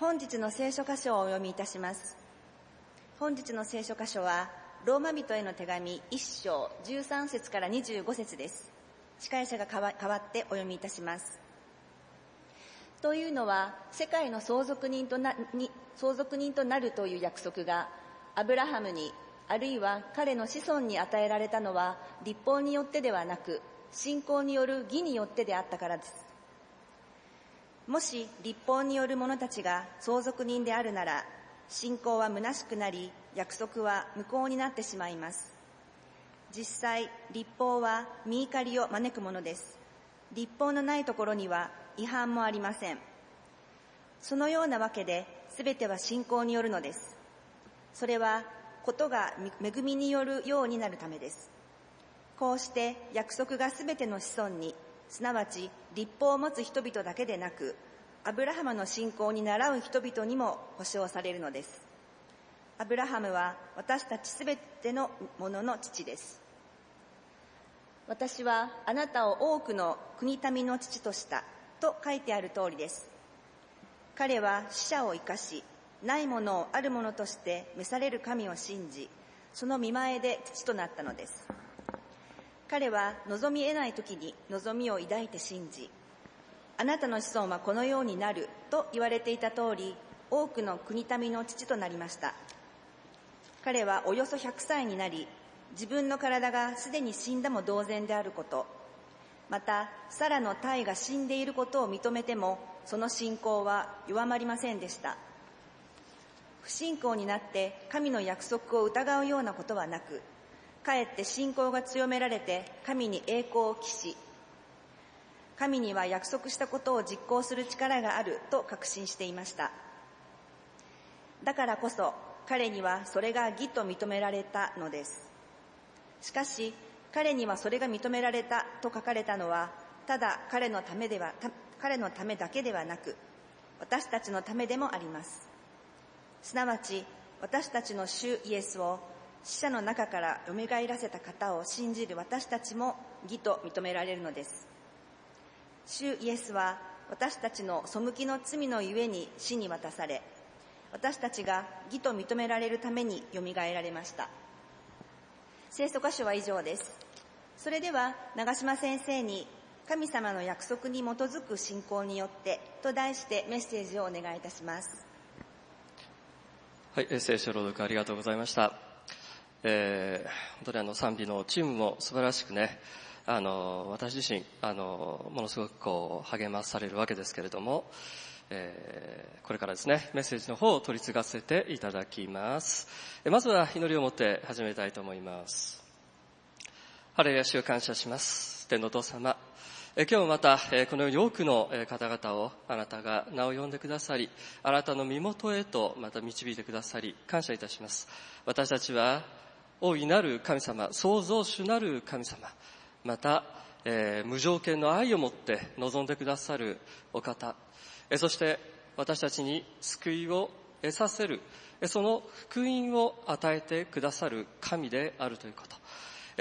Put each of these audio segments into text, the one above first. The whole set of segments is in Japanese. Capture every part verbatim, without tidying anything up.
本日の聖書箇所をお読みいたします。本日の聖書箇所はローマ人への手紙いっ章じゅうさん節からにじゅうご節です。司会者が変わってお読みいたします。というのは、世界の相続人となに相続人となるという約束がアブラハムに、あるいは彼の子孫に与えられたのは律法によってではなく、信仰による義によってであったからです。もし律法による者たちが相続人であるなら、信仰は虚しくなり、約束は無効になってしまいます。実際、律法は見怒りを招くものです。律法のないところには違反もありません。そのようなわけで、すべては信仰によるのです。それは、ことが恵みによるようになるためです。こうして約束がすべての子孫に、すなわち律法を持つ人々だけでなく、アブラハムの信仰に倣う人々にも保証されるのです。アブラハムは私たちすべてのものの父です。私はあなたを多くの国民の父としたと書いてある通りです。彼は死者を生かし、ないものをあるものとして召される神を信じ、その見前で父となったのです。彼は望み得ない時に望みを抱いて信じ、あなたの子孫はこのようになると言われていた通り、多くの国民の父となりました。彼はおよそひゃくさいになり、自分の体がすでに死んだも同然であること、またサラの胎が死んでいることを認めても、その信仰は弱まりませんでした。不信仰になって神の約束を疑うようなことはなく、かえって信仰が強められて神に栄光を期し、神には約束したことを実行する力があると確信していました。だからこそ彼にはそれが義と認められたのです。しかし彼にはそれが認められたと書かれたのは、ただ彼のためでは彼のためだけではなく、私たちのためでもあります。すなわち私たちの主イエスを死者の中からよみがえらせた方を信じる私たちも義と認められるのです。主イエスは私たちの背きの罪のゆえに死に渡され、私たちが義と認められるためによみがえられました。聖書箇所は以上です。それでは長島先生に、神様の約束に基づく信仰によってと題してメッセージをお願いいたします。 はい、聖書朗読ありがとうございました。えー、本当にあの賛美のチームも素晴らしくね、あの私自身あのものすごくこう励まされるわけですけれども、えー、これからですねメッセージの方を取り継がせていただきます。まずは祈りを持って始めたいと思います。ハレルヤ、主を感謝します。天のお父様、え今日またえこのように多くの方々をあなたが名を呼んでくださり、あなたの身元へとまた導いてくださり感謝いたします。私たちは大いなる神様、創造主なる神様、また、えー、無条件の愛をもって望んでくださるお方、えそして私たちに救いを得させる、その福音を与えてくださる神であるということ、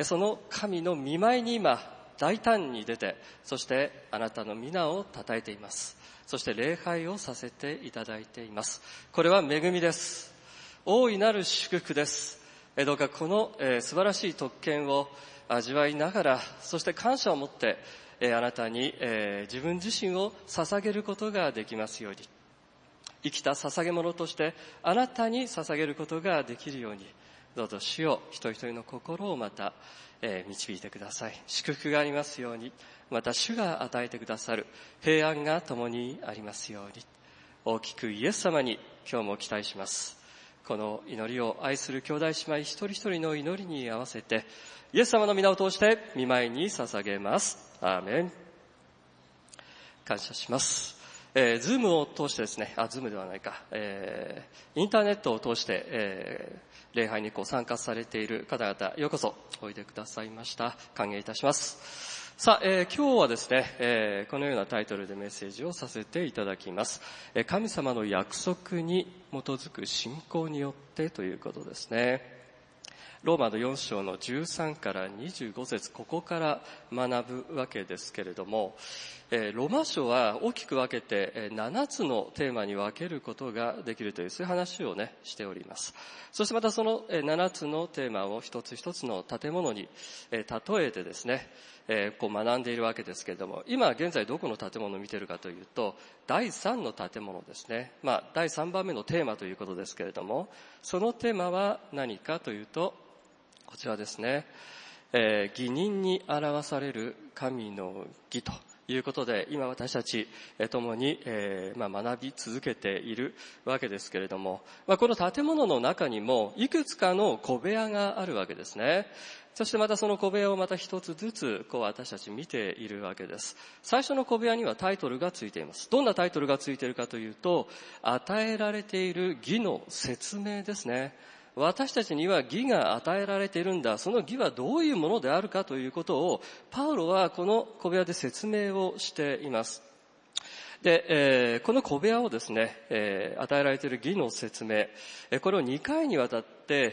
その神の御前に今大胆に出て、そしてあなたの皆を称えています。そして礼拝をさせていただいています。これは恵みです。大いなる祝福です。どうかこの、えー、素晴らしい特権を味わいながら、そして感謝を持って、えー、あなたに、えー、自分自身を捧げることができますように、生きた捧げ物としてあなたに捧げることができるように、どうぞ主よ、一人一人の心をまた、えー、導いてください。祝福がありますように、また主が与えてくださる平安が共にありますように、大きくイエス様に今日も期待します。この祈りを愛する兄弟姉妹一人一人の祈りに合わせて、イエス様の皆を通して御前に捧げます。アーメン。感謝します。えー、ズームを通してですね、あ、ズームではないか、えー、インターネットを通して、えー、礼拝にこう参加されている方々、ようこそおいでくださいました。歓迎いたします。さあ、えー、今日はですね、えー、このようなタイトルでメッセージをさせていただきます。えー、神様の約束に基づく信仰によってということですね。 ローマのよん章のじゅうさんからにじゅうご節、ここから学ぶわけですけれども、えー、ローマ書は大きく分けてななつのテーマに分けることができるという、そういう話をね、しております。そしてまたそのななつのテーマを一つ一つの建物に例えてですね、えー、こう学んでいるわけですけれども、今現在どこの建物を見ているかというと、だいさんの建物ですね。まあ、だいさんばんめのテーマということですけれども、そのテーマは何かというと、こちらですね。えー、義人に表される神の義ということで、今私たち共に、えーまあ、学び続けているわけですけれども、まあ、この建物の中にもいくつかの小部屋があるわけですね。そしてまたその小部屋をまた一つずつこう私たち見ているわけです。最初の小部屋にはタイトルがついています。どんなタイトルがついているかというと、与えられている義の説明ですね。私たちには義が与えられているんだ。その義はどういうものであるかということをパウロはこの小部屋で説明をしています。で、えー、この小部屋をですね、えー、与えられている義の説明、これをにかいにわたって、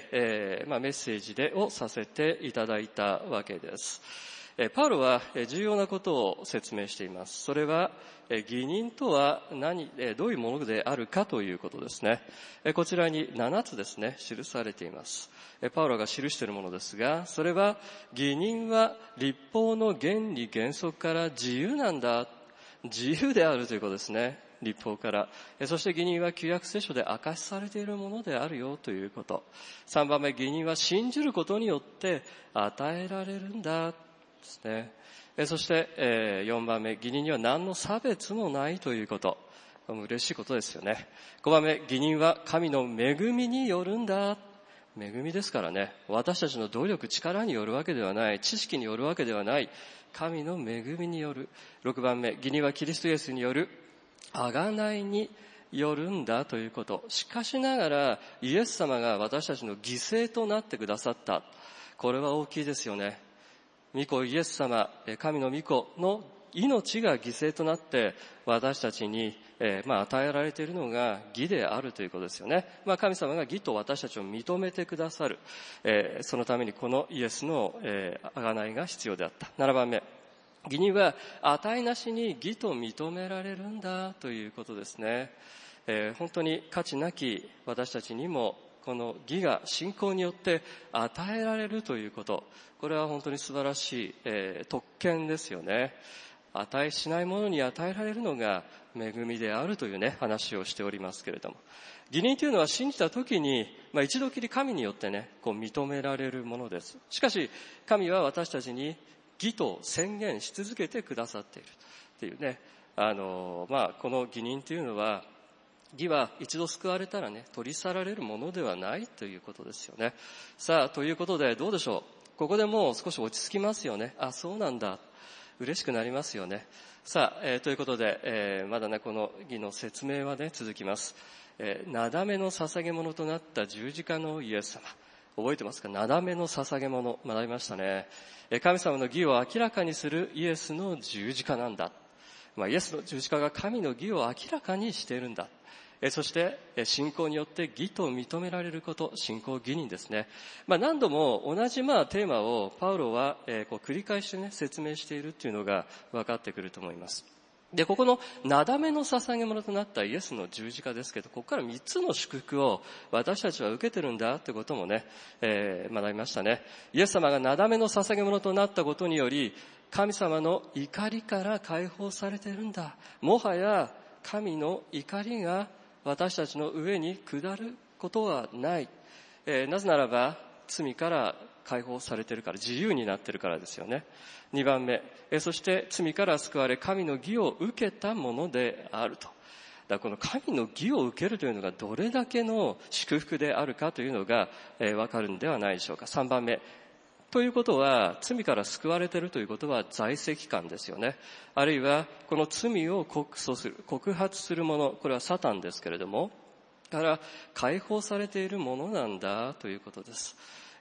えーまあ、メッセージでをさせていただいたわけです。パウロは重要なことを説明しています。それは義人とは何、どういうものであるかということですね。こちらにななつですね、記されています。パウロが記しているものですが、それは義人は律法の原理原則から自由なんだ。自由であるということですね。律法から。そして義人は旧約聖書で明かしされているものであるよということ。さんばんめ、義人は信じることによって与えられるんだ。ですね。そしてよんばんめ、義人には何の差別もないということ。嬉しいことですよね。ごばんめ、義人は神の恵みによるんだ。恵みですからね。私たちの努力、力によるわけではない。知識によるわけではない。神の恵みによる。ろくばんめ、義人はキリストイエスによる贖いによるんだということ。しかしながら、イエス様が私たちの犠牲となってくださった。これは大きいですよね。御子イエス様、神の御子の命が犠牲となって私たちに、えーまあ、与えられているのが義であるということですよね。まあ、神様が義と私たちを認めてくださる、えー、そのためにこのイエスの、えー、贖いが必要であった。ななばんめ、義人は値なしに義と認められるんだということですね。えー、本当に価値なき私たちにもこの義が信仰によって与えられるということ、これは本当に素晴らしい、えー、特権ですよね。値しないものに与えられるのが恵みであるというね、話をしておりますけれども、義人というのは信じた時に、まあ、一度きり神によってね、こう認められるものです。しかし神は私たちに義と宣言し続けてくださっているというね、あのまあこの義人というのは、義は一度救われたらね、取り去られるものではないということですよね。さあ、ということでどうでしょう。ここでもう少し落ち着きますよね。あ、そうなんだ。嬉しくなりますよね。さあ、えー、ということで、えー、まだね、この義の説明はね、続きます。えー、なだめの捧げ物となった十字架のイエス様。覚えてますか？なだめの捧げ物。学びましたね。えー、神様の義を明らかにするイエスの十字架なんだ。まあ、イエスの十字架が神の義を明らかにしているんだ。そして信仰によって義と認められること、信仰義人ですね。まあ、何度も同じまあテーマをパウロはこう繰り返しね説明しているっていうのが分かってくると思います。で、ここのなだめの捧げ物となったイエスの十字架ですけど、ここから三つの祝福を私たちは受けてるんだってこともね、えー、学びましたね。イエス様がなだめの捧げ物となったことにより、神様の怒りから解放されているんだ。もはや神の怒りが私たちの上に下ることはない、えー、なぜならば罪から解放されているから、自由になっているからですよね。にばんめ、えー、そして罪から救われ神の義を受けたものであると。だからこの神の義を受けるというのがどれだけの祝福であるかというのが、えー、分かるんではないでしょうか。さんばんめということは、罪から救われているということは在籍感ですよね。あるいはこの罪を告訴する、告発するもの、これはサタンですけれども、だから解放されているものなんだということです。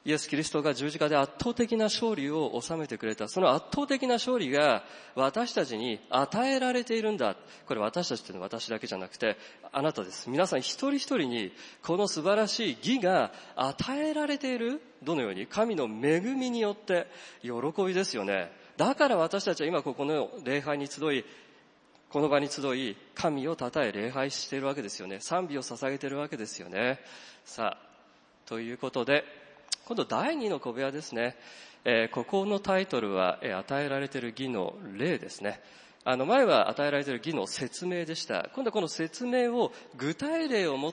イエス・キリストが十字架で圧倒的な勝利を収めてくれた。その圧倒的な勝利が私たちに与えられているんだ。これ私たちというのは私だけじゃなくて、あなたです。皆さん一人一人にこの素晴らしい義が与えられている。どのように？神の恵みによって喜びですよね。だから私たちは今ここの礼拝に集い、この場に集い、神を称え礼拝しているわけですよね。賛美を捧げているわけですよね。さあ、ということで、今度だいにの小部屋ですね。えー、ここのタイトルは、えー、与えられている義の例ですね。あの前は与えられている義の説明でした。今度はこの説明を具体例を持って、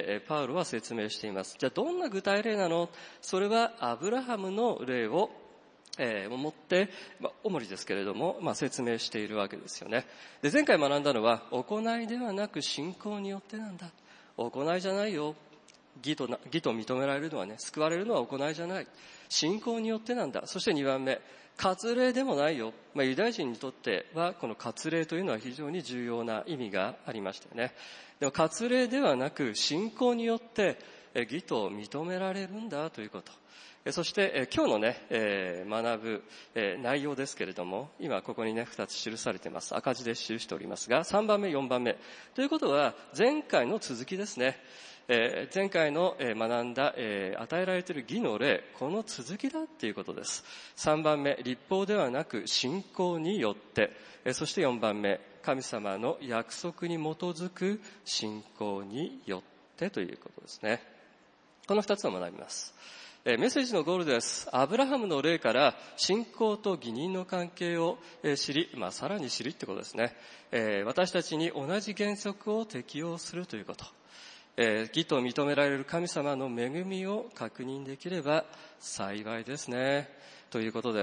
えー、パウロは説明しています。じゃあどんな具体例なの？それはアブラハムの例をえー、持って、まあ、主にですけれども、まあ、説明しているわけですよね。で、前回学んだのは、行いではなく信仰によってなんだ。行いじゃないよ。義とな、義と認められるのはね、救われるのは行いじゃない。信仰によってなんだ。そしてにばんめ、割礼でもないよ。まあ、ユダヤ人にとっては、この割礼というのは非常に重要な意味がありましたよね。でも、割礼ではなく、信仰によって、義と認められるんだということ。そして今日のね、えー、学ぶ、えー、内容ですけれども、今ここにねふたつ記されています。赤字で記しておりますが、さんばんめよんばんめということは前回の続きですね。えー、前回の、えー、学んだ、えー、与えられている義の例、この続きだっていうことです。さんばんめ、律法ではなく信仰によって、えー、そしてよんばんめ、神様の約束に基づく信仰によってということですね。このふたつを学びます。メッセージのゴールです。アブラハムの例から信仰と義人の関係を知り、まあ、さらに知りってことですね。私たちに同じ原則を適用するということ。義と認められる神様の恵みを確認できれば幸いですね。ということです。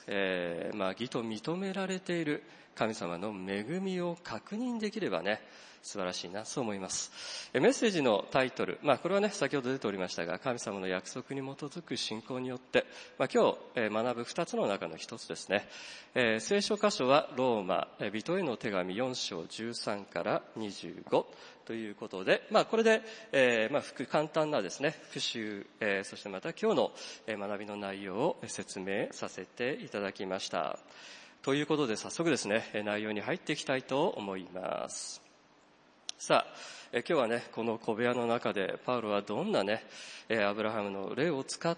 えー、まあ、義と認められている神様の恵みを確認できればね、素晴らしいな、そう思います。メッセージのタイトル、まあこれはね、先ほど出ておりましたが、神様の約束に基づく信仰によって、まあ今日学ぶ二つの中の一つですね。えー、聖書箇所はローマ、人への手紙よん章じゅうさんからにじゅうごということで、まあこれで、えー、まあ簡単なですね、復習、えー、そしてまた今日の学びの内容を説明させていただきました。ということで早速ですね、内容に入っていきたいと思います。さあ、え今日はね、この小部屋の中でパウロはどんなね、えアブラハムの例を使って、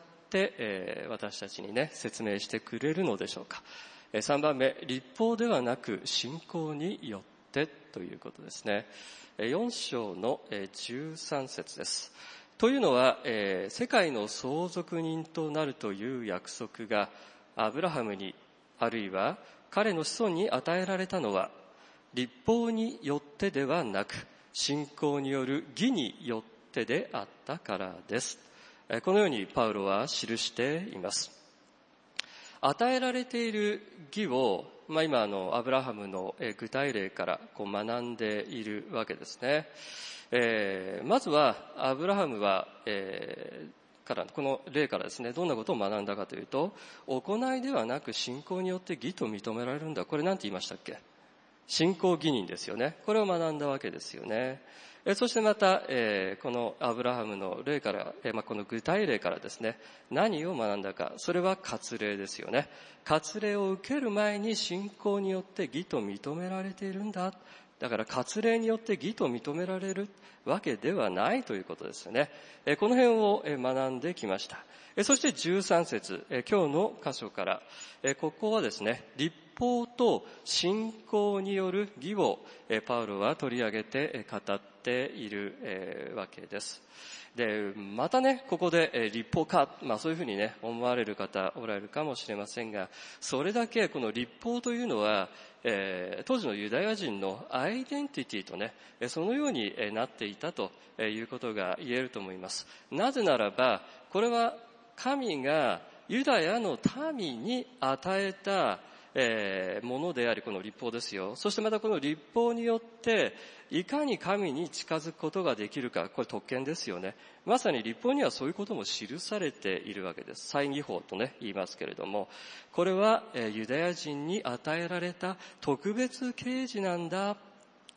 え私たちにね、説明してくれるのでしょうか。えさんばんめ、律法ではなく信仰によってということですね。よん章のじゅうさん節です。というのは、え世界の相続人となるという約束がアブラハムに、あるいは彼の子孫に与えられたのは、律法によってではなく、信仰による義によってであったからです。このようにパウロは記しています。与えられている義を、まあ、今あのアブラハムの具体例からこう学んでいるわけですね。えー、まずはアブラハムは、えー、からこの例からですね、どんなことを学んだかというと、行いではなく信仰によって義と認められるんだ。これ何て言いましたっけ？信仰義人ですよね。これを学んだわけですよね。えそしてまた、えー、このアブラハムの例から、えーまあ、この具体例からですね、何を学んだか。それは割礼ですよね。割礼を受ける前に信仰によって義と認められているんだ。だから割礼によって義と認められるわけではないということですよね。えー、この辺を学んできました。えー、そしてじゅうさん節、えー、今日の箇所から、えー、ここはですね、律法と信仰による義をパウロは取り上げて語っているわけです。で、またね、ここで律法か、まあそういうふうにね、思われる方おられるかもしれませんが、それだけこの律法というのは、えー、当時のユダヤ人のアイデンティティとね、そのようになっていたということが言えると思います。なぜならば、これは神がユダヤの民に与えたえー、ものであり、この律法ですよ。そしてまたこの律法によっていかに神に近づくことができるか、これ特権ですよね。まさに律法にはそういうことも記されているわけです。祭儀法とね言いますけれども、これは、えー、ユダヤ人に与えられた特別啓示なんだ。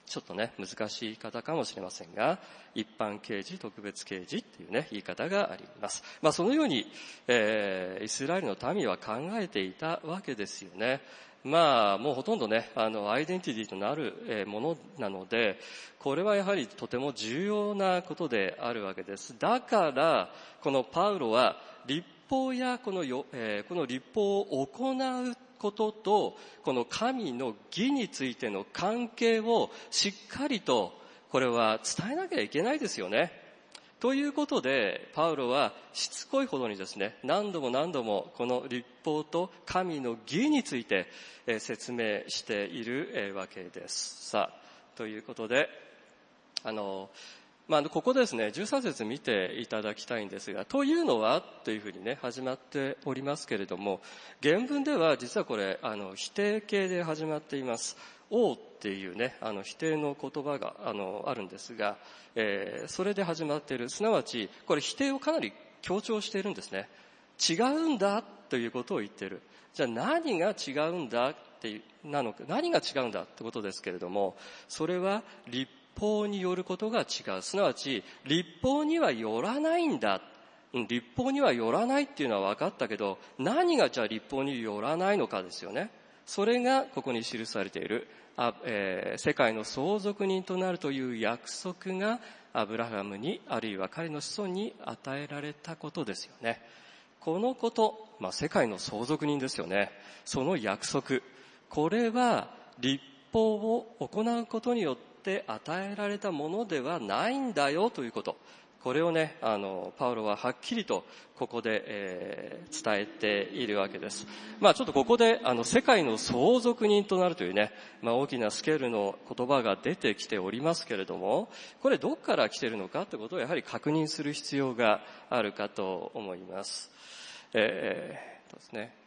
ちょっとね、難しい言い方かもしれませんが、一般刑事、特別刑事っていうね、言い方があります。まあ、そのように、えー、イスラエルの民は考えていたわけですよね。まあ、もうほとんどね、あの、アイデンティティとなるものなので、これはやはりとても重要なことであるわけです。だから、このパウロは、律法やこのよ、えー、この律法を行うことと、この神の義についての関係をしっかりと、これは伝えなきゃいけないですよね。ということで、パウロはしつこいほどにですね、何度も何度もこの律法と神の義について説明しているわけです。さあ、ということで、あの、まあ、ここでですね、じゅうさん節見ていただきたいんですが、というのはというふうにね、始まっておりますけれども、原文では実はこれ、あの、否定形で始まっています。王っていうね、あの、否定の言葉が、あの、あるんですが、えー、それで始まっている。すなわち、これ否定をかなり強調しているんですね。違うんだということを言っている。じゃあ何が違うんだっていう、なのか、何が違うんだってことですけれども、それは律法によることが違う。すなわち、律法にはよらないんだ。律法にはよらないっていうのは分かったけど、何がじゃあ律法によらないのかですよね。それがここに記されている、あえー、世界の相続人となるという約束がアブラハムに、あるいは彼の子孫に与えられたことですよね。このこと、まあ、世界の相続人ですよね。その約束、これは律法を行うことによって与えられたものではないんだよということ。これをね、あの、パウロははっきりとここで、えー、伝えているわけです。まあちょっとここで、あの、世界の相続人となるというね、まあ大きなスケールの言葉が出てきておりますけれども、これどこから来ているのかということをやはり確認する必要があるかと思います。えー、ですね。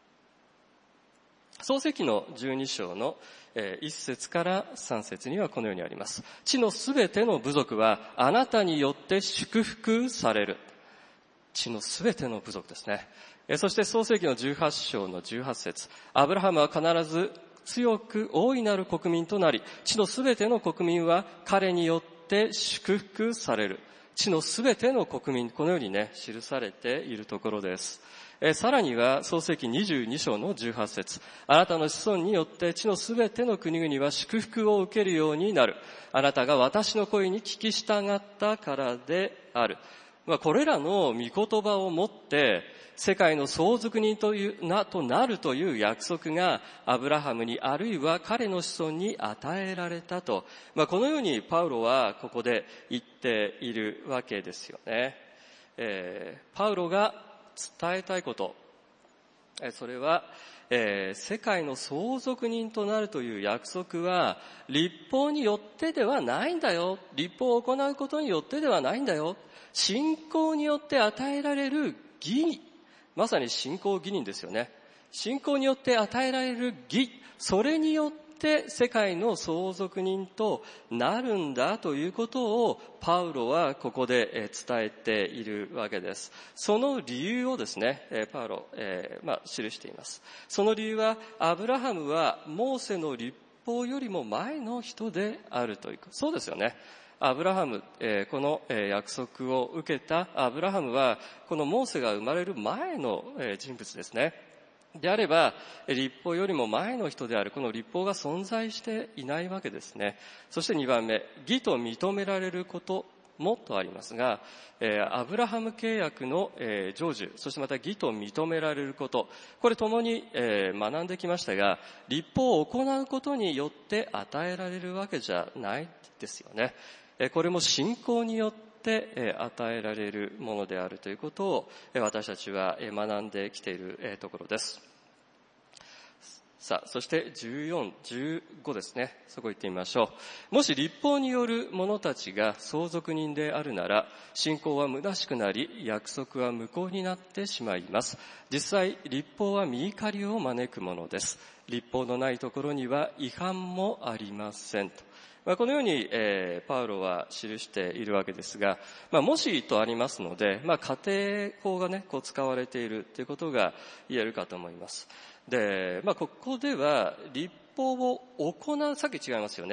創世記のじゅうに章のいっ節からさん節にはこのようにあります。地のすべての部族はあなたによって祝福される。地のすべての部族ですね。そして創世記のじゅうはち章のじゅうはち節。アブラハムは必ず強く大いなる国民となり、地のすべての国民は彼によって祝福される。地のすべての国民、このようにね、記されているところです。えさらには創世記にじゅうに章のじゅうはち節。あなたの子孫によって地のすべての国々は祝福を受けるようになる。あなたが私の声に聞き従ったからである。まあ、これらの御言葉をもって世界の相続人というなとなるという約束がアブラハムにあるいは彼の子孫に与えられたと、まあ、このようにパウロはここで言っているわけですよね。えー、パウロが伝えたいこと、それは、えー、世界の相続人となるという約束は律法によってではないんだよ。律法を行うことによってではないんだよ。信仰によって与えられる義、まさに信仰義人ですよね。信仰によって与えられる義、それによって世界の相続人となるんだということをパウロはここで伝えているわけです。その理由をですね、パウロ、えー、まあ、記しています。その理由は、アブラハムはモーセの律法よりも前の人であるということ。そうですよね。アブラハム、えー、この、えー、約束を受けたアブラハムは、このモーセが生まれる前の、えー、人物ですね。であれば、律法よりも前の人である、この律法が存在していないわけですね。そしてにばんめ、義と認められることもとありますが、えー、アブラハム契約の、えー、成就、そしてまた義と認められること、これともに、えー、学んできましたが、律法を行うことによって与えられるわけじゃないですよね。えー、これも信仰によって与えられるものであるということを私たちは学んできているところです。さあ、そしてじゅうよん、じゅうごですね。そこ行ってみましょう。もし律法による者たちが相続人であるなら、信仰は虚しくなり、約束は無効になってしまいます。実際、律法は見怒りを招くものです。律法のないところには違反もありませんと。まあ、このように、えー、パウロは記しているわけですが、まあ、もしとありますので、まあ、家庭法がね、こう使われているということが言えるかと思います。で、まあ、ここでは、律法を行う、さっき違いますよね。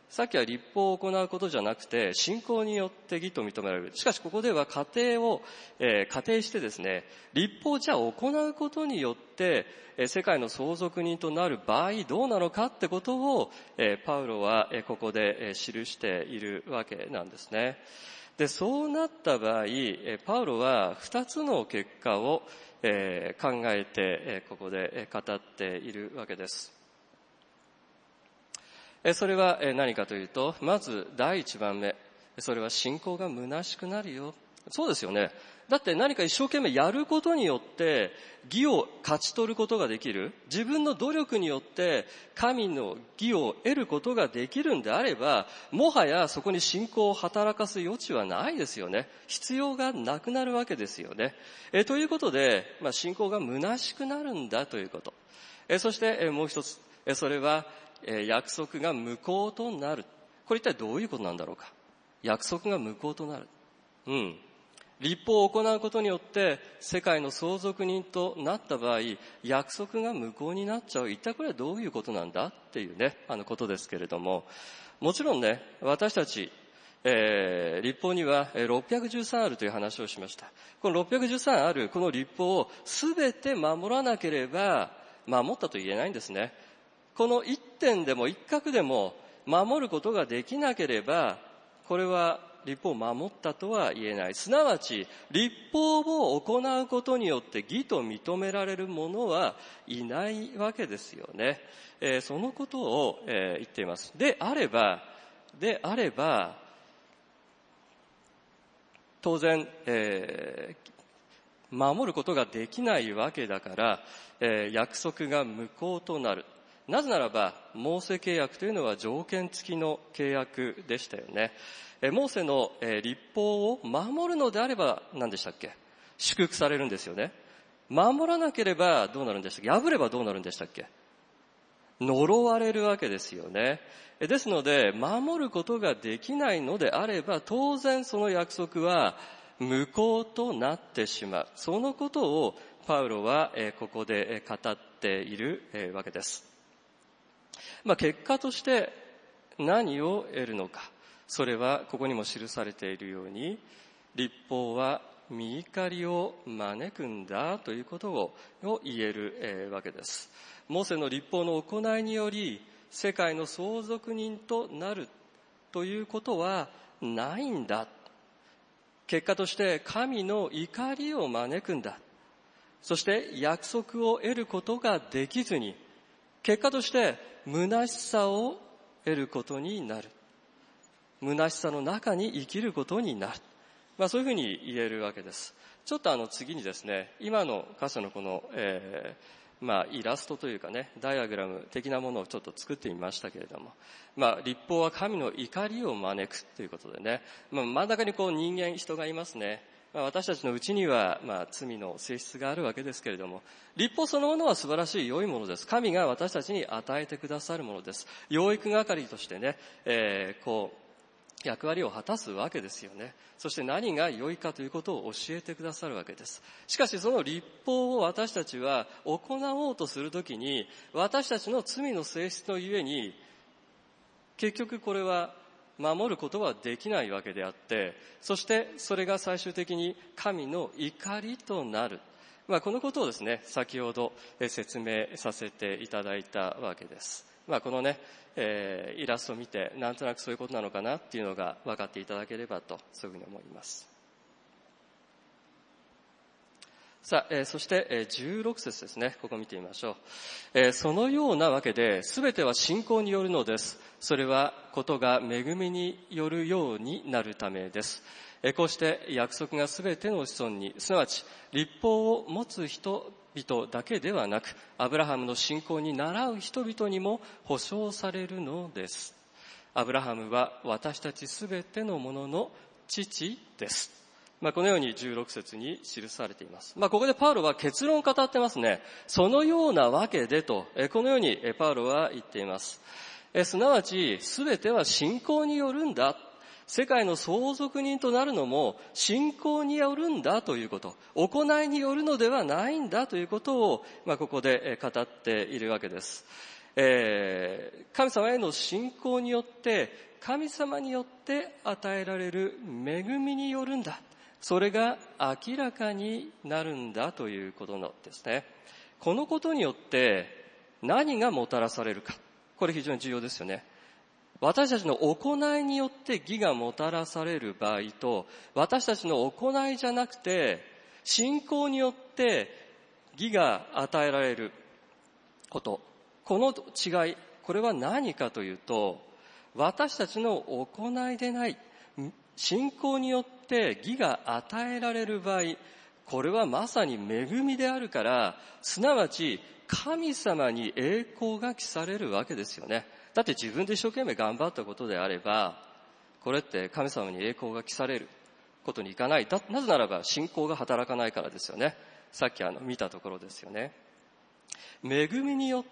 さっきは律法を行うことじゃなくて、信仰によって義と認められる。しかしここでは仮定を、えー、仮定してですね、律法をじゃあ行うことによって、えー、世界の相続人となる場合どうなのかってことを、えー、パウロは、えー、ここで、えー、記しているわけなんですね。で、そうなった場合、えー、パウロは二つの結果を、えー、考えて、えー、ここで、えー、語っているわけです。それは何かというと、まず第一番目、それは信仰が虚しくなるよ。そうですよね。だって何か一生懸命やることによって義を勝ち取ることができる、自分の努力によって神の義を得ることができるんであれば、もはやそこに信仰を働かす余地はないですよね。必要がなくなるわけですよね。えということで、まあ、信仰が虚しくなるんだということ。えそしてもう一つ、えそれは約束が無効となる。これ一体どういうことなんだろうか。約束が無効となる。うん。律法を行うことによって世界の相続人となった場合、約束が無効になっちゃう。一体これはどういうことなんだっていうね、あのことですけれども、もちろんね、私たち、えー、律法にはろっぴゃくじゅうさんあるという話をしました。このろっぴゃくじゅうさんあるこの律法をすべて守らなければ守ったと言えないんですね。この一点でも一角でも守ることができなければ、これは律法を守ったとは言えない。すなわち、律法を行うことによって義と認められる者はいないわけですよね。えー、そのことを、えー、言っています。であれば、であれば、当然、えー、守ることができないわけだから、えー、約束が無効となる。なぜならば、モーセ契約というのは条件付きの契約でしたよね。モーセの律法を守るのであれば何でしたっけ？祝福されるんですよね。守らなければどうなるんでしたっけ？破ればどうなるんでしたっけ？呪われるわけですよね。ですので、守ることができないのであれば、当然その約束は無効となってしまう。そのことをパウロはここで語っているわけです。まあ、結果として何を得るのか。それはここにも記されているように、律法は御怒りを招くんだということを言えるわけです。モーセの律法の行いにより世界の相続人となるということはないんだ。結果として神の怒りを招くんだ。そして約束を得ることができずに、結果として虚しさを得ることになる。虚しさの中に生きることになる。まあそういうふうに言えるわけです。ちょっとあの次にですね、今の箇所のこの、えー、まあイラストというかね、ダイアグラム的なものをちょっと作ってみましたけれども、まあ律法は神の怒りを招くということでね、まあ真ん中にこう人間、人がいますね。まあ、私たちのうちには、まあ、罪の性質があるわけですけれども、律法そのものは素晴らしい良いものです。神が私たちに与えてくださるものです。養育係としてね、えー、こう、役割を果たすわけですよね。そして何が良いかということを教えてくださるわけです。しかしその律法を私たちは行おうとするときに、私たちの罪の性質のゆえに、結局これは守ることはできないわけであって、そしてそれが最終的に神の怒りとなる。まあこのことをですね、先ほど説明させていただいたわけです。まあこのね、えー、イラストを見てなんとなくそういうことなのかなっていうのが分かっていただければと、そういうふうに思います。さあ、えー、そして、えー、じゅうろく節ですね。ここ見てみましょう。えー、そのようなわけで、すべては信仰によるのです。それは、ことが恵みによるようになるためです。えー、こうして約束がすべての子孫に、すなわち、律法を持つ人々だけではなく、アブラハムの信仰に倣う人々にも保証されるのです。アブラハムは私たちすべてのものの父です。まあ、このようにじゅうろく節に記されています。まあ、ここでパウロは結論を語ってますね。そのようなわけでと、このようにパウロは言っています。すなわち、すべては信仰によるんだ。世界の相続人となるのも信仰によるんだということ。行いによるのではないんだということを、まあ、ここで語っているわけです。 えー、神様への信仰によって、神様によって与えられる恵みによるんだ。それが明らかになるんだということなんですね。このことによって何がもたらされるか。これ非常に重要ですよね。私たちの行いによって義がもたらされる場合と、私たちの行いじゃなくて、信仰によって義が与えられること。この違い、これは何かというと、私たちの行いでない、信仰によって義が与えられる場合、これはまさに恵みであるから、すなわち神様に栄光が期されるわけですよね。だって自分で一生懸命頑張ったことであれば、これって神様に栄光が期されることにいかない。だなぜならば信仰が働かないからですよね。さっきあの見たところですよね。恵みによって、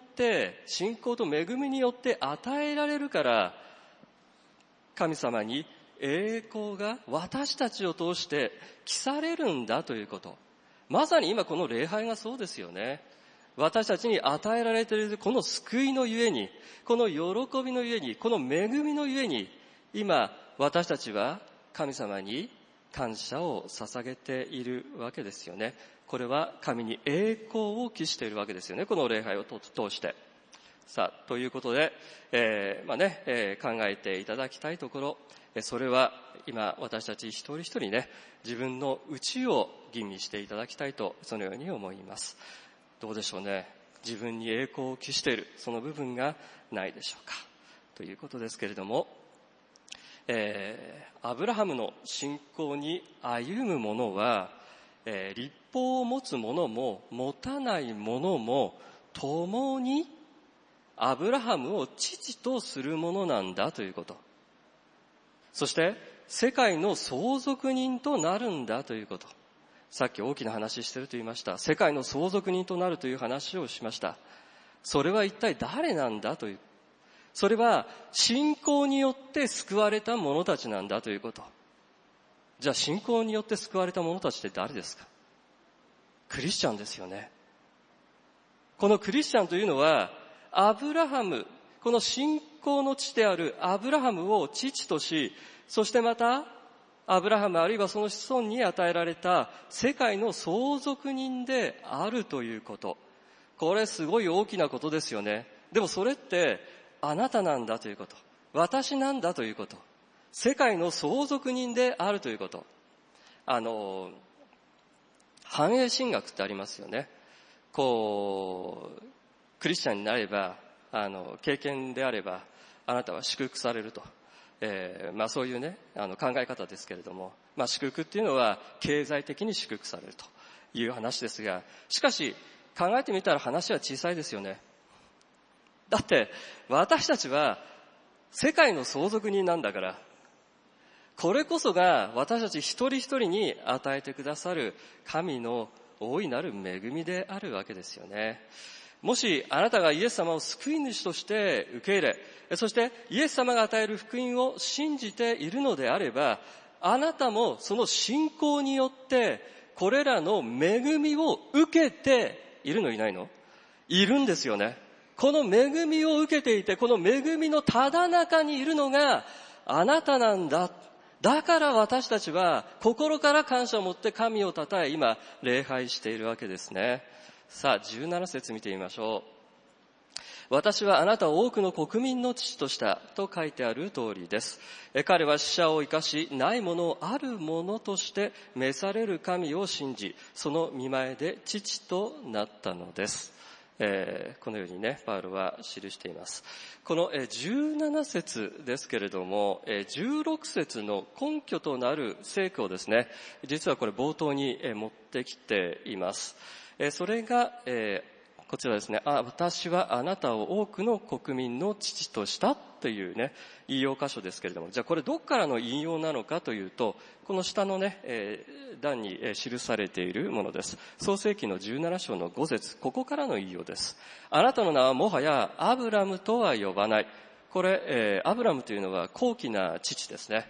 信仰と恵みによって与えられるから、神様に栄光が私たちを通して期されるんだということ。まさに今この礼拝がそうですよね。私たちに与えられているこの救いのゆえに、この喜びのゆえに、この恵みのゆえに、今私たちは神様に感謝を捧げているわけですよね。これは神に栄光を期しているわけですよね。この礼拝を通して。さあ、ということで、えー、まあね、えー、考えていただきたいところ、それは今私たち一人一人ね、自分の内を吟味していただきたいと、そのように思います。どうでしょうね。自分に栄光を期している、その部分がないでしょうか。ということですけれども、えー、アブラハムの信仰に歩む者は、えー、立法を持つ者も持たない者も共にアブラハムを父とするものなんだということ。そして世界の相続人となるんだということ。さっき大きな話してると言いました。世界の相続人となるという話をしました。それは一体誰なんだという。それは信仰によって救われた者たちなんだということ。じゃあ信仰によって救われた者たちって誰ですか？クリスチャンですよね。このクリスチャンというのはアブラハム、この信仰の父であるアブラハムを父とし、そしてまたアブラハムあるいはその子孫に与えられた世界の相続人であるということ。これすごい大きなことですよね。でもそれってあなたなんだということ。私なんだということ。世界の相続人であるということ。あの、繁栄神学ってありますよね。こう、クリスチャンになれば、あの、経験であれば、あなたは祝福されると。えー、まあそういうね、あの考え方ですけれども、まあ祝福っていうのは経済的に祝福されるという話ですが、しかし考えてみたら話は小さいですよね。だって私たちは世界の相続人なんだから、これこそが私たち一人一人に与えてくださる神の大いなる恵みであるわけですよね。もしあなたがイエス様を救い主として受け入れ、そしてイエス様が与える福音を信じているのであれば、あなたもその信仰によってこれらの恵みを受けているのいないの？いるんですよね。この恵みを受けていて、この恵みのただ中にいるのがあなたなんだ。だから私たちは心から感謝を持って神を称え、今礼拝しているわけですね。さあ、じゅうなな節見てみましょう。私はあなたを多くの国民の父としたと書いてある通りです。彼は死者を生かし、ないものをあるものとして召される神を信じ、その御前で父となったのです。えー、このようにね、パウロは記しています。このじゅうなな節ですけれども、じゅうろく節の根拠となる聖句をですね、実はこれ冒頭に持ってきています。それが、えー、こちらですね。あ、私はあなたを多くの国民の父としたというね、引用箇所ですけれども、じゃあこれどこからの引用なのかというと、この下のね、えー、段に記されているものです。創世記のじゅうなな章のご節、ここからの引用です。あなたの名はもはやアブラムとは呼ばない。これ、えー、アブラムというのは高貴な父ですね。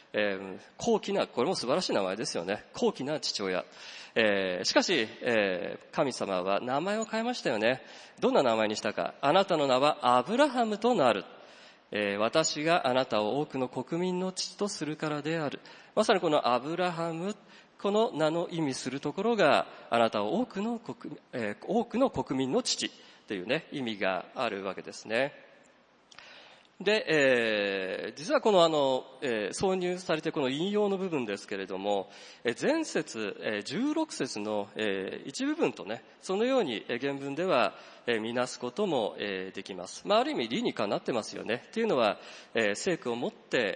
えー、高貴な、これも素晴らしい名前ですよね。高貴な父親。えー、しかし、えー、神様は名前を変えましたよね。どんな名前にしたか。あなたの名はアブラハムとなる。えー、私があなたを多くの国民の父とするからである。まさにこのアブラハム、この名の意味するところが、あなたを多くの国、えー、多くの国民の父というね、意味があるわけですね。で、えー、実はこのあの、えー、挿入されてこの引用の部分ですけれども、えー、前節、えー、じゅうろく節の、えー、一部分とね、そのように、えー、原文では、えー、見なすことも、えー、できます。まあ、ある意味理にかなってますよね。っていうのは、えー、聖句をもって、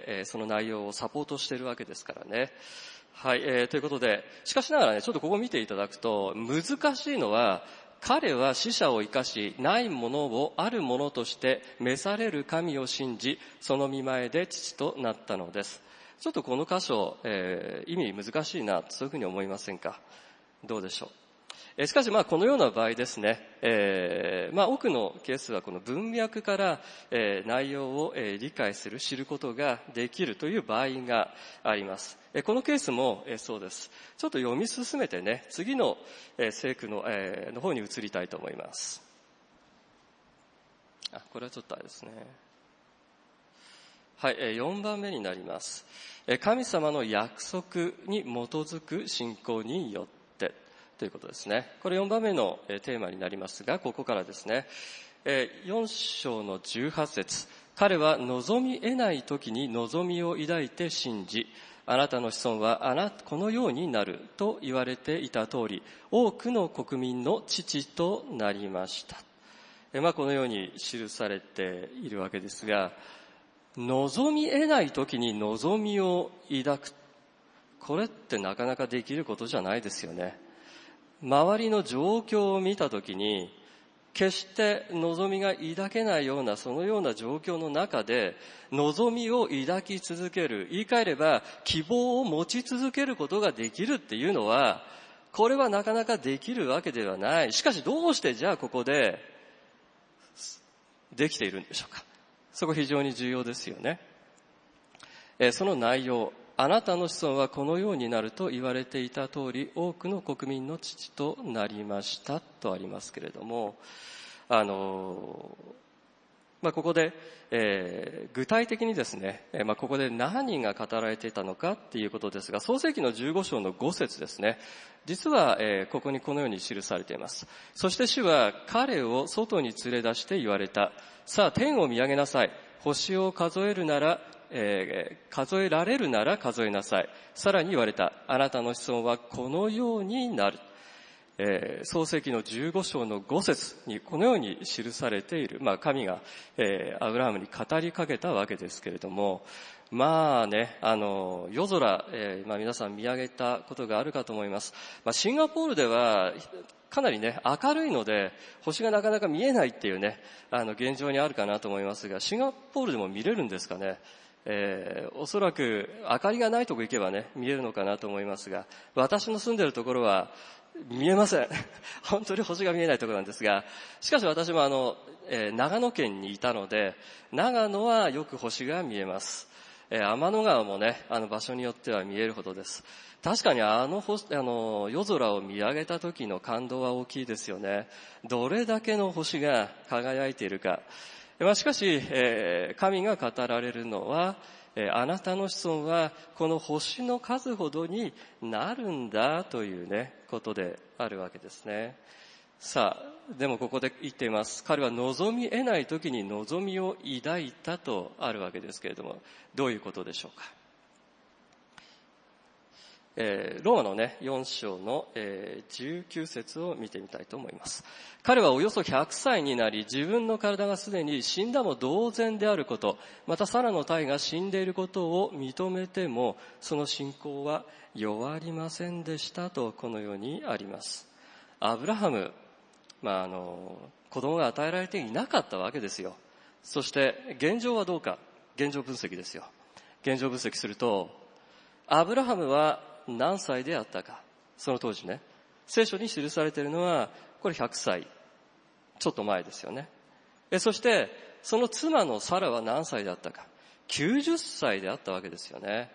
えー、その内容をサポートしているわけですからね。はい、えー、ということで、しかしながらね、ちょっとここ見ていただくと、難しいのは、彼は死者を生かし、ないものをあるものとして召される神を信じ、その御前で父となったのです。ちょっとこの箇所、えー、意味難しいな、そういうふうに思いませんか？どうでしょう？えー、しかしまあこのような場合ですね、えー、まあ多くのケースはこの文脈から、えー、内容を、えー、理解する、知ることができるという場合があります。えー、このケースも、えー、そうです。ちょっと読み進めてね、次の、えー、聖句の、えー、の方に移りたいと思います。あ、これはちょっとあれですね。はい、えー、よんばんめになります。えー、神様の約束に基づく信仰によって、ということですね。これよんばんめのテーマになりますが、ここからですね、よん章のじゅうはち節、彼は望み得ない時に望みを抱いて信じ、あなたの子孫はあなたこのようになると言われていた通り、多くの国民の父となりました。えまあ、このように記されているわけですが、望み得ない時に望みを抱く、これってなかなかできることじゃないですよね。周りの状況を見たときに、決して望みが抱けないような、そのような状況の中で、望みを抱き続ける、言い換えれば、希望を持ち続けることができるっていうのは、これはなかなかできるわけではない。しかしどうしてじゃあここで、できているんでしょうか。そこ非常に重要ですよね。えその内容、あなたの子孫はこのようになると言われていた通り、多くの国民の父となりましたとありますけれども、あの、まあ、ここで、えー、具体的にですね、えー、まあ、ここで何が語られていたのかっていうことですが、創世記のじゅうご章のご節ですね。実は、えー、ここにこのように記されています。そして主は彼を外に連れ出して言われた。さあ、天を見上げなさい。星を数えるなら、えー、数えられるなら数えなさい。さらに言われた。あなたの子孫はこのようになる。えー、創世記のじゅうご章のご節にこのように記されている。まあ、神が、えー、アブラハムに語りかけたわけですけれども、まあね、あの、夜空、えー、まあ皆さん見上げたことがあるかと思います。まあ、シンガポールでは、かなりね、明るいので、星がなかなか見えないっていうね、あの、現状にあるかなと思いますが、シンガポールでも見れるんですかね。えー、おそらく明かりがないとこ行けばね、見えるのかなと思いますが、私の住んでるところは見えません。本当に星が見えないところなんですが、しかし私もあの、えー、長野県にいたので、長野はよく星が見えます。えー、天の川もね、あの場所によっては見えるほどです。確かにあの星、あの、夜空を見上げた時の感動は大きいですよね。どれだけの星が輝いているか。まあ、しかし、えー、神が語られるのは、えー、あなたの子孫はこの星の数ほどになるんだというね、ことであるわけですね。さあ、でもここで言っています。彼は望み得ない時に望みを抱いたとあるわけですけれども、どういうことでしょうか。えー、ローマのね、よん章の、えー、じゅうきゅう節を見てみたいと思います。彼はおよそひゃくさいになり、自分の体がすでに死んだも同然であること、またサラの体が死んでいることを認めても、その信仰は弱りませんでしたと、このようにあります。アブラハム、まあ、あの、子供が与えられていなかったわけですよ。そして、現状はどうか、現状分析ですよ。現状分析すると、アブラハムは何歳であったか。その当時ね。聖書に記されているのは、これひゃくさい。ちょっと前ですよね。えそして、その妻のサラは何歳であったか。きゅうじゅっさいであったわけですよね。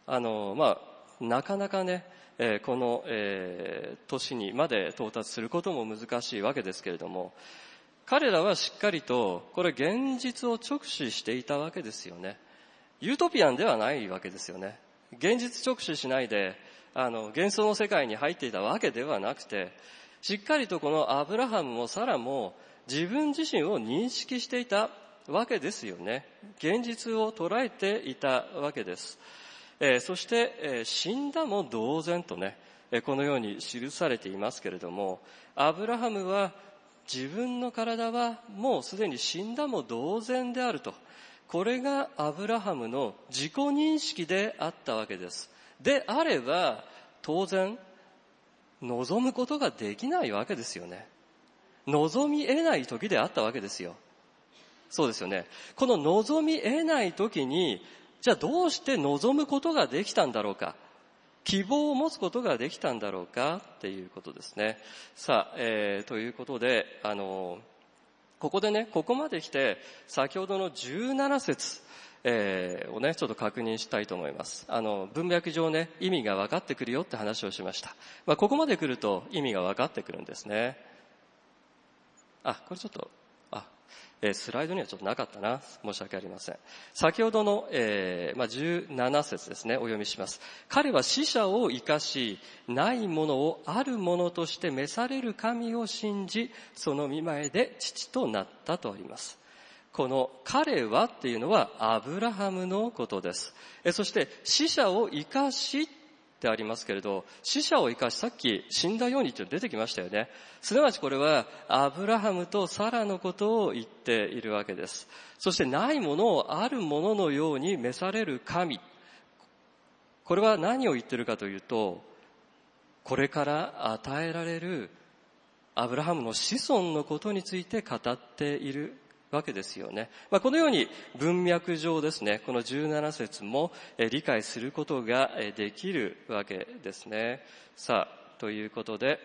あの、まあ、なかなかね、えー、この、えー、年にまで到達することも難しいわけですけれども、彼らはしっかりと、これ現実を直視していたわけですよね。ユートピアンではないわけですよね。現実直視しないで、あの、幻想の世界に入っていたわけではなくて、しっかりとこのアブラハムもサラも自分自身を認識していたわけですよね。現実を捉えていたわけです。えー、そして、えー、死んだも同然とね、えー、このように記されていますけれども、アブラハムは自分の体はもうすでに死んだも同然であると。これがアブラハムの自己認識であったわけです。であれば、当然、望むことができないわけですよね。望み得ない時であったわけですよ。そうですよね。この望み得ない時に、じゃあどうして望むことができたんだろうか。希望を持つことができたんだろうかっていうことですね。さあ、えー、ということで、あの、ここでね、ここまで来て、先ほどのじゅうなな節、えー、をね、ちょっと確認したいと思います。あの、文脈上ね、意味が分かってくるよって話をしました。まあ、ここまで来ると意味が分かってくるんですね。あ、これちょっと、えー、スライドにはちょっとなかったな。申し訳ありません。先ほどの、えーまあ、じゅうなな節ですね。お読みします。彼は死者を生かし、ないものをあるものとして召される神を信じ、その御前で父となったとあります。この彼はっていうのはアブラハムのことです。えー、そして死者を生かしってありますけれど、死者を生かし、さっき死んだようにって出てきましたよね。すなわちこれはアブラハムとサラのことを言っているわけです。そしてないものをあるもののように召される神。これは何を言ってるかというと、これから与えられるアブラハムの子孫のことについて語っているわけですよね。まあ、このように文脈上ですね、このじゅうなな節も理解することができるわけですね。さあ、ということで、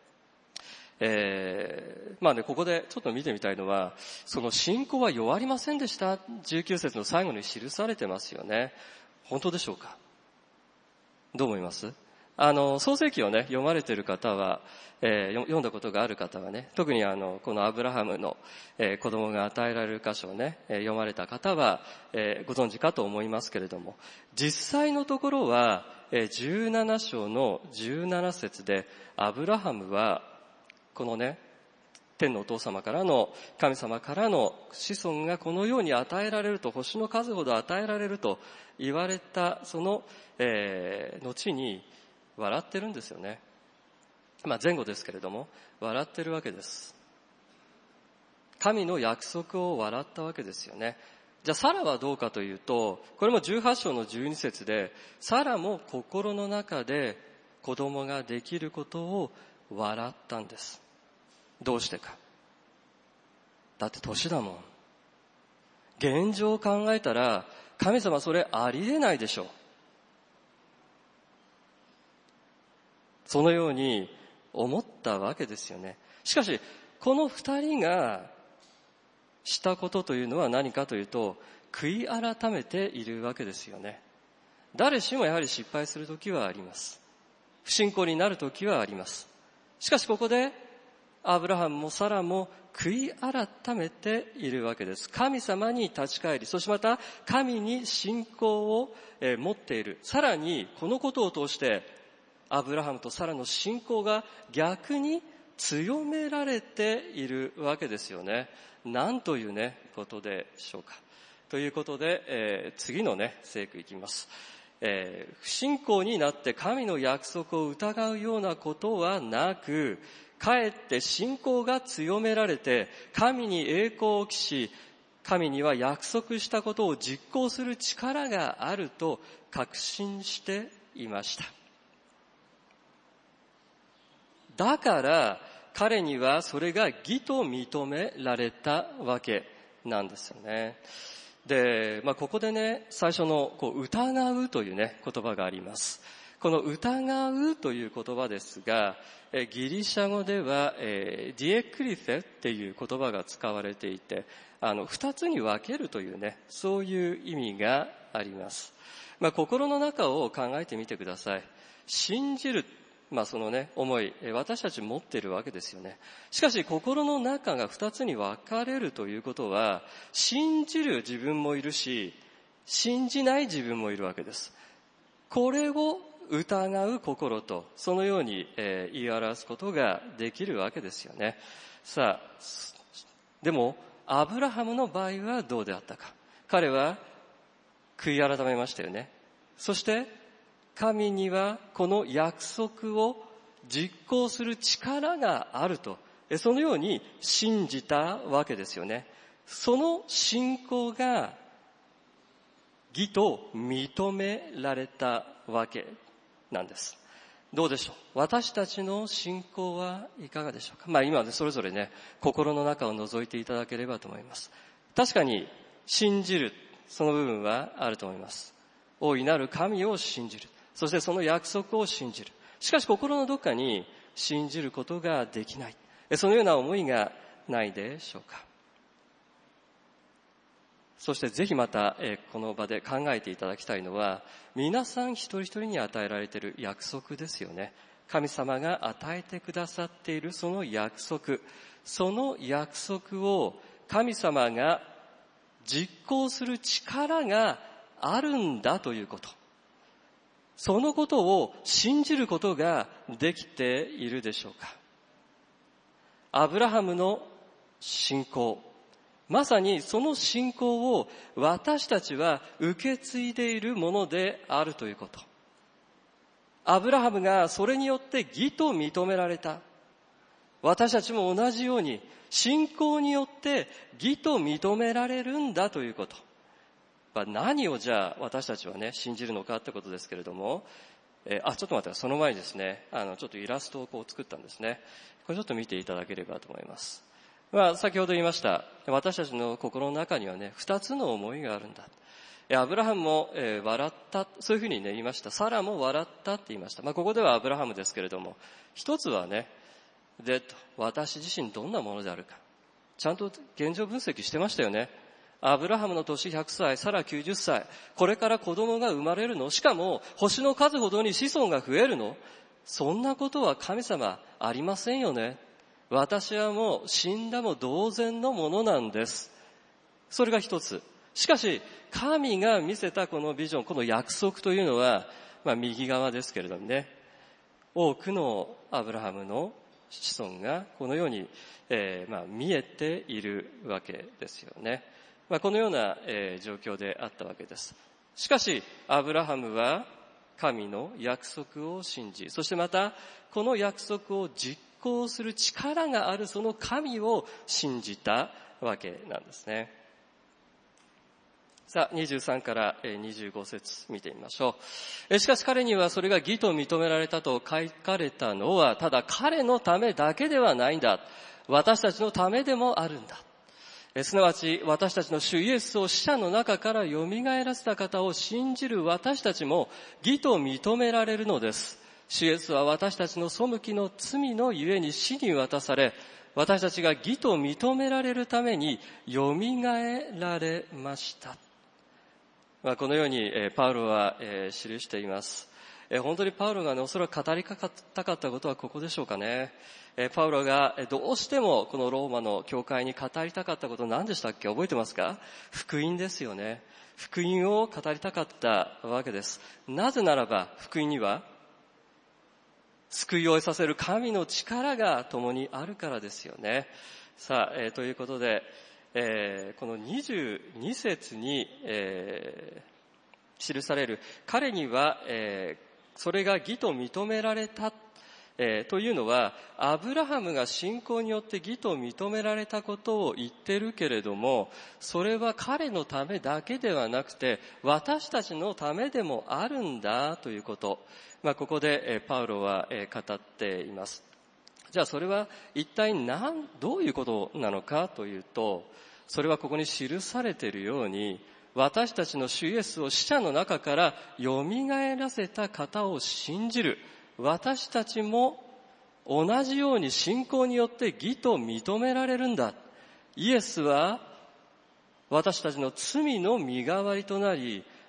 えー、まあね、ここでちょっと見てみたいのは、その信仰は弱りませんでした。じゅうきゅう節の最後に記されてますよね。本当でしょうか？どう思います？あの、創世記をね、読まれている方は、えー、読んだことがある方はね、特にあの、このアブラハムの、えー、子供が与えられる箇所をね、えー、読まれた方は、えー、ご存知かと思いますけれども、実際のところは、えー、じゅうなな章のじゅうなな節で、アブラハムは、このね、天のお父様からの、神様からの子孫がこのように与えられると、星の数ほど与えられると言われた、その、えー、後に、笑ってるんですよね。まあ前後ですけれども、笑ってるわけです。神の約束を笑ったわけですよね。じゃあサラはどうかというと、これもじゅうはち章のじゅうに節で、サラも心の中で子供ができることを笑ったんです。どうしてか。だって年だもん。現状を考えたら、神様それありえないでしょう。そのように思ったわけですよね。しかし、この二人がしたことというのは何かというと、悔い改めているわけですよね。誰しもやはり失敗するときはあります。不信仰になるときはあります。しかしここで、アブラハムもサラも悔い改めているわけです。神様に立ち返り、そしてまた神に信仰を持っている。さらに、このことを通して、アブラハムとサラの信仰が逆に強められているわけですよね。なんというね、ことでしょうか。ということで、えー、次のね、聖句いきます。えー、不信仰になって神の約束を疑うようなことはなく、かえって信仰が強められて、神に栄光を期し、神には約束したことを実行する力があると確信していました。だから彼にはそれが義と認められたわけなんですよね。で、まあ、ここでね、最初のこう疑うというね、言葉があります。この疑うという言葉ですが、ギリシャ語では、えー、ディエクリフェっていう言葉が使われていて、あの、二つに分けるというね、そういう意味があります。 まあ、心の中を考えてみてください。信じる、まあ、そのね、思い、私たち持っているわけですよね。しかし、心の中が二つに分かれるということは、信じる自分もいるし、信じない自分もいるわけです。これを疑う心と、そのように、えー、言い表すことができるわけですよね。さあ、でも、アブラハムの場合はどうであったか。彼は悔い改めましたよね。そして神にはこの約束を実行する力があると、そのように信じたわけですよね。その信仰が義と認められたわけなんです。どうでしょう。私たちの信仰はいかがでしょうか。まあ今はそれぞれね、心の中を覗いていただければと思います。確かに信じる、その部分はあると思います。大いなる神を信じる。そしてその約束を信じる。しかし心のどっかに信じることができない。そのような思いがないでしょうか。そしてぜひまたこの場で考えていただきたいのは、皆さん一人一人に与えられている約束ですよね。神様が与えてくださっているその約束、その約束を神様が実行する力があるんだということ。そのことを信じることができているでしょうか。アブラハムの信仰、まさにその信仰を私たちは受け継いでいるものであるということ。アブラハムがそれによって義と認められた。私たちも同じように信仰によって義と認められるんだということ。何をじゃあ私たちはね信じるのかってことですけれども、えー、あちょっと待って、その前にですね、あのちょっとイラストをこう作ったんですね。これちょっと見ていただければと思います。まあ、先ほど言いました、私たちの心の中にはね、二つの思いがあるんだ。アブラハムも、えー、笑った、そういうふうにね、言いました。サラも笑ったって言いました。まあ、ここではアブラハムですけれども、一つはね、で、私自身どんなものであるか。ちゃんと現状分析してましたよね。アブラハムの年ひゃくさい、サラきゅうじゅっさい。これから子供が生まれるの？しかも、星の数ほどに子孫が増えるの？そんなことは神様ありませんよね。私はもう死んだも同然のものなんです。それが一つ。しかし、神が見せたこのビジョン、この約束というのは、まあ右側ですけれどもね、多くのアブラハムの子孫がこのように、えー、まあ見えているわけですよね。まあ、このような、えー、状況であったわけです。しかし、アブラハムは神の約束を信じ、そしてまたこの約束を実行する力があるその神を信じたわけなんですね。さあ、にじゅうさんからにじゅうご節見てみましょう。しかし彼にはそれが義と認められたと書かれたのは、ただ彼のためだけではないんだ。私たちのためでもあるんだ。すなわち私たちの主イエスを死者の中から蘇らせた方を信じる私たちも義と認められるのです。主イエスは私たちの背きの罪のゆえに死に渡され、私たちが義と認められるために蘇られました。まあ、このようにパウロは記しています。本当にパウロがね、おそらく語りかかったかったことはここでしょうかね。パウロがどうしてもこのローマの教会に語りたかったこと何でしたっけ？覚えてますか？福音ですよね。福音を語りたかったわけです。なぜならば福音には救いを得させる神の力が共にあるからですよね。さあ、えー、ということで、えー、このにじゅうに節に、えー、記される彼には、えー、それが義と認められたえー、というのはアブラハムが信仰によって義と認められたことを言ってるけれども、それは彼のためだけではなくて私たちのためでもあるんだということ、まあ、ここで、えー、パウロは、えー、語っています。じゃあそれは一体何どういうことなのかというと、それはここに記されているように、私たちの主イエスを死者の中から蘇らせた方を信じる私たちも同じように信仰によって義と認められるんだ。イエスは私たちの罪の身代わりとなり、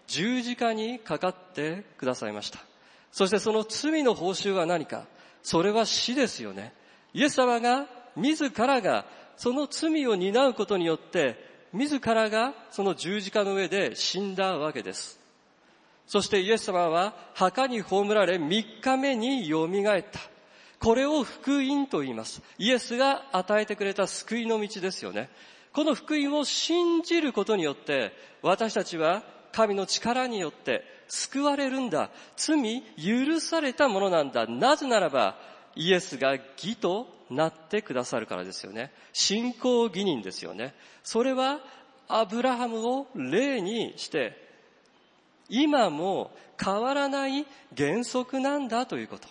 十字架にかかってくださいました。そしてその罪の報酬は何か。それは死ですよね。イエス様が自らがその罪を担うことによって自らがその十字架の上で死んだわけです。そしてイエス様は墓に葬られみっかめによみがえった。これを福音と言います。イエスが与えてくれた救いの道ですよね。この福音を信じることによって私たちは神の力によって救われるんだ。罪許されたものなんだ。なぜならばイエスが義となってくださるからですよね。信仰義人ですよね。それはアブラハムを例にして今も変わらない原則なんだということ。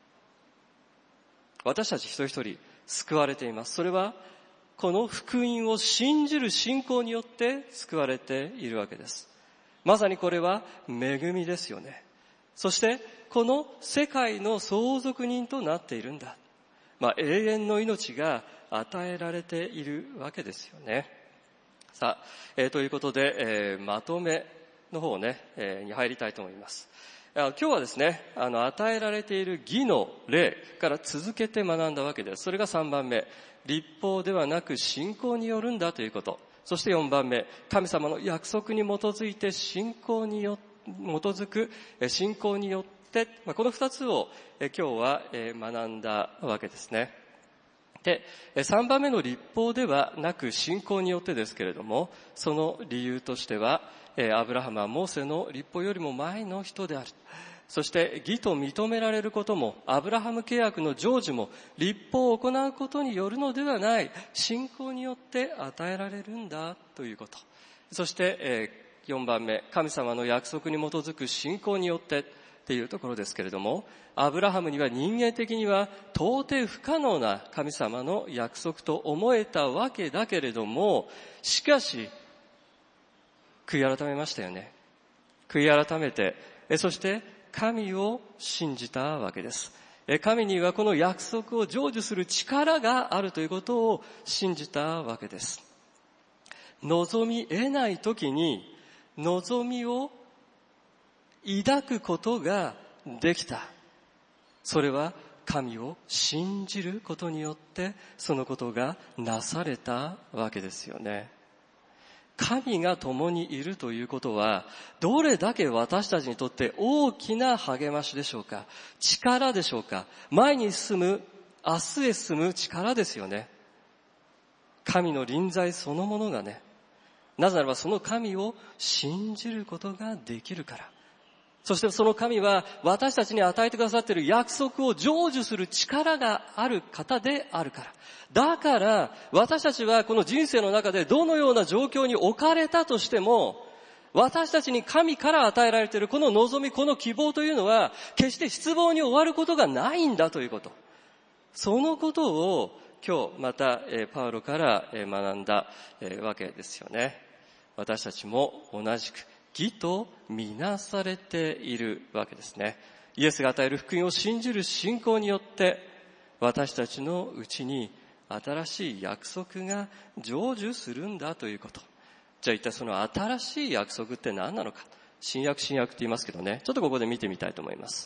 私たち一人一人救われています。それはこの福音を信じる信仰によって救われているわけです。まさにこれは恵みですよね。そしてこの世界の相続人となっているんだ。まあ、永遠の命が与えられているわけですよね。さあ、えー、ということで、えー、まとめの方ね、えー、に入りたいと思います。今日はですね、あの与えられている義の例から続けて学んだわけです。それがさんばんめ、律法ではなく信仰によるんだということ。そしてよんばんめ、神様の約束に基づいて信仰によ基づく信仰によってこのふたつを今日は学んだわけですね。で、さんばんめの律法ではなく信仰によってですけれども、その理由としてはアブラハムはモーセの律法よりも前の人である。そして義と認められることもアブラハム契約の成就も律法を行うことによるのではない、信仰によって与えられるんだということ。そしてよんばんめ、神様の約束に基づく信仰によってっていうところですけれども、アブラハムには人間的には到底不可能な神様の約束と思えたわけだけれども、しかし悔い改めましたよね。悔い改めて、そして神を信じたわけです。神にはこの約束を成就する力があるということを信じたわけです。望み得ないときに望みを抱くことができた。それは神を信じることによってそのことがなされたわけですよね。神が共にいるということはどれだけ私たちにとって大きな励ましでしょうか。力でしょうか。前に進む、明日へ進む力ですよね。神の臨在そのものがね、なぜならばその神を信じることができるから。そしてその神は私たちに与えてくださっている約束を成就する力がある方であるから。だから私たちはこの人生の中でどのような状況に置かれたとしても、私たちに神から与えられているこの望み、この希望というのは決して失望に終わることがないんだということ。そのことを今日またパウロから学んだわけですよね。私たちも同じく義とみなされているわけですね。イエスが与える福音を信じる信仰によって私たちのうちに新しい約束が成就するんだということ。じゃあ一体その新しい約束って何なのか。新約新約って言いますけどね、ちょっとここで見てみたいと思います。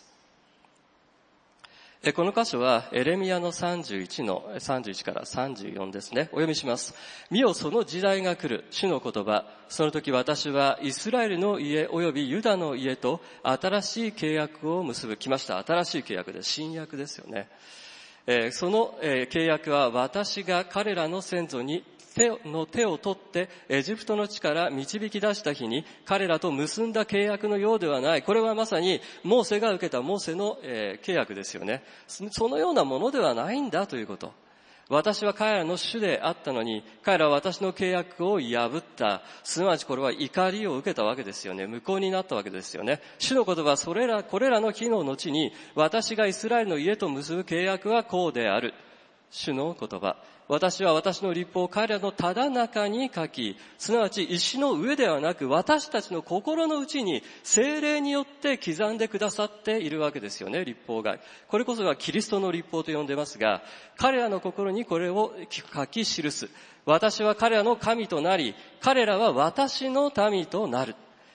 この箇所はエレミヤのさんじゅういちのさんじゅういちからさんじゅうよんですね。お読みします。見よ、その時代が来る、主の言葉。その時私はイスラエルの家およびユダの家と新しい契約を結ぶ。来ました。新しい契約で、新約ですよね。えー、その、えー、契約は私が彼らの先祖に手の手を取ってエジプトの地から導き出した日に彼らと結んだ契約のようではない。これはまさにモーセが受けたモーセの、えー、契約ですよね。そのようなものではないんだということ。私は彼らの主であったのに彼らは私の契約を破った。すなわちこれは怒りを受けたわけですよね。無効になったわけですよね。主の言葉はそれらこれらの日の後に私がイスラエルの家と結ぶ契約はこうである。主の言葉。私は私の律法を彼らのただ中に書き、すなわち石の上ではなく私たちの心の内に聖霊によって刻んでくださっているわけですよね、律法が。これこそがキリストの律法と呼んでますが、彼らの心にこれを書き記す。私は彼らの神となり、彼らは私の民となる。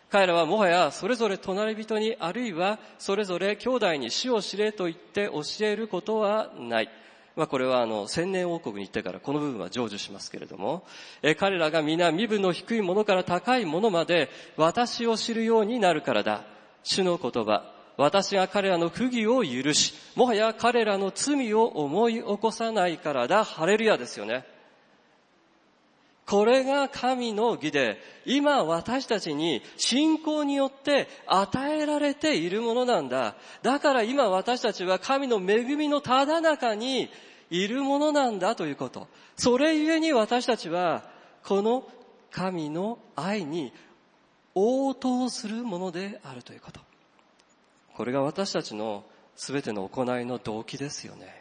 彼らはもはやそれぞれ隣人に、あるいはそれぞれ兄弟に主を知れと言って教えることはない。まあこれはあの千年王国に行ってからこの部分は成就しますけれども、え彼らが皆身分の低いものから高いものまで私を知るようになるからだ。主の言葉、私が彼らの不義を許し、もはや彼らの罪を思い起こさないからだ。ハレルヤですよね。これが神の義で、今私たちに信仰によって与えられているものなんだ。だから今私たちは神の恵みのただ中にいるものなんだということ。それゆえに私たちはこの神の愛に応答するものであるということ。これが私たちのすべての行いの動機ですよね。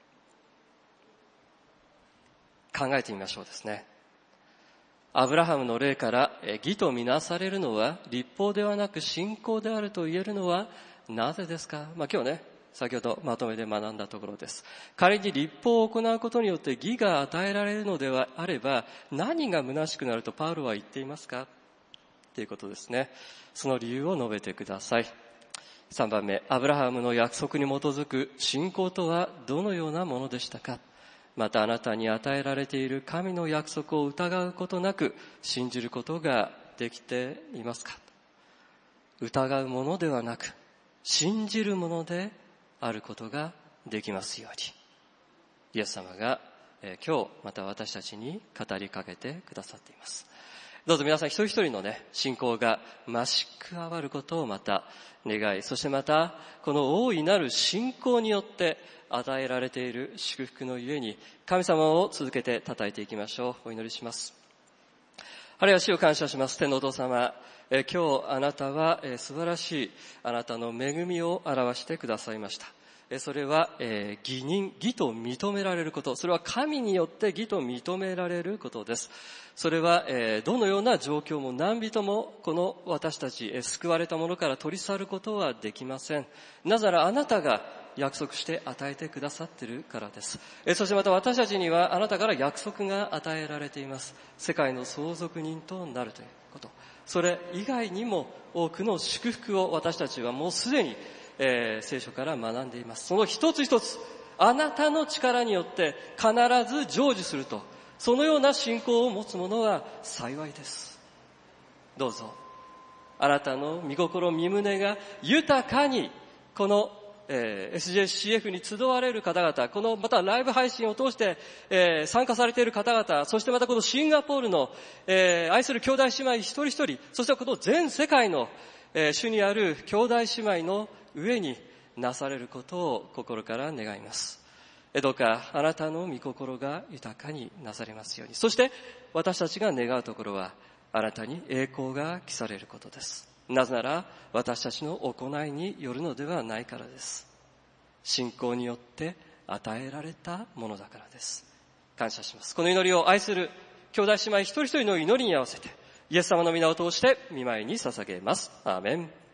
考えてみましょうですね。アブラハムの例から義とみなされるのは律法ではなく信仰であると言えるのはなぜですか。まあ今日ね、先ほどまとめで学んだところです。仮に律法を行うことによって義が与えられるのではあれば、何が虚しくなるとパウロは言っていますかということですね。その理由を述べてください。さんばんめ、アブラハムの約束に基づく信仰とはどのようなものでしたか。またあなたに与えられている神の約束を疑うことなく信じることができていますか。疑うものではなく信じるものであることができますように、イエス様が、えー、今日また私たちに語りかけてくださっています。どうぞ皆さん一人一人のね、信仰が増し加わることをまた願い、そしてまたこの大いなる信仰によって与えられている祝福のゆえに神様を続けて称えていきましょう。お祈りします。あるいは主を感謝します。天のお父様、え今日あなたはえ素晴らしいあなたの恵みを表してくださいました。それは、えー、義人、義と認められること。それは神によって義と認められることです。それは、えー、どのような状況も何人もこの私たち、えー、救われたものから取り去ることはできません。なぜならあなたが約束して与えてくださっているからです。えー、そしてまた私たちにはあなたから約束が与えられています。世界の相続人となるということ。それ以外にも多くの祝福を私たちはもうすでにえー、聖書から学んでいます。その一つ一つあなたの力によって必ず成就すると、そのような信仰を持つ者は幸いです。どうぞあなたの御心御胸が豊かにこの、えー、エスジェーシーエフ に集われる方々、このまたライブ配信を通して、えー、参加されている方々、そしてまたこのシンガポールの、えー、愛する兄弟姉妹一人一人、そしてこの全世界の、えー、主にある兄弟姉妹の上になされることを心から願います。どうかあなたの御心が豊かになされますように。そして私たちが願うところはあなたに栄光が来されることです。なぜなら私たちの行いによるのではないからです。信仰によって与えられたものだからです。感謝します。この祈りを愛する兄弟姉妹一人一人の祈りに合わせてイエス様の皆を通して御前に捧げます。アーメン。